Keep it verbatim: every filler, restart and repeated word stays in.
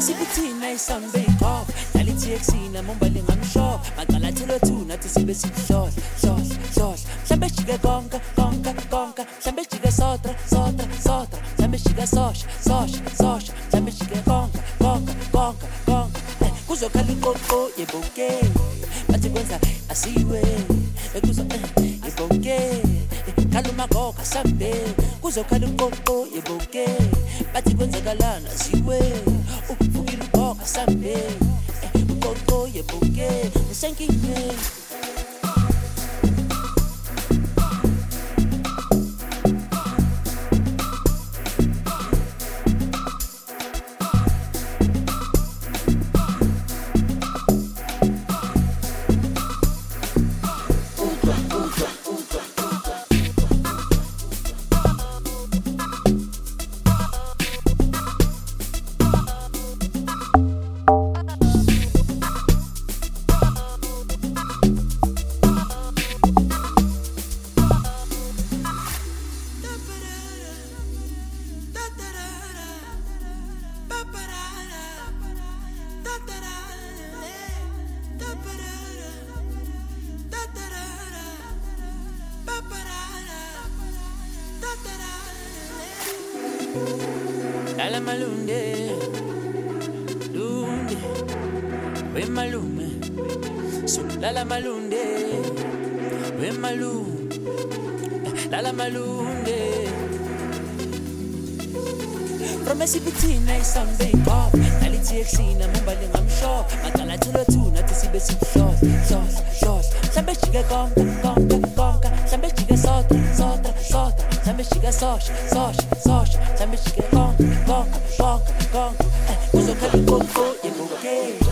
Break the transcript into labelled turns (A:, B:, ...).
A: Esikuthina isambe ikhop dala ithexina mombali ngamsho maqala thelo two nathi sibe sikuhlohla hlohla hlohla mhlambe jike konka konka konka mhlambe jike sotra sotra sotra mhlambe jike sosha sosha sosha mhlambe jike konka konka konka konka kuzokhala iqoqo yebonke bathi kwenza asiwe kuzo yebonke kaluma goka sambe kuzokhala iqoqo yebonke bathi kwenzakalana asiwe uvukile ugoka sambe uqoqo yebonke usenkingeni. Lala malunde, lunde, we malume. So lala malunde, we malume. Lala malunde. Promesi bitina isambe pop. Dali txina mombali ngamsho. Maqala thelo two nathi sibe sikuhlohla hlohla hlohla. Mhlambe jike konka konka konka. Mhlambe jike sotra sotra sotra. Mhlambe jike sosha sosha sosha. Mhlambe jike konka konka konka konka kuzokhala iqoqo yebonke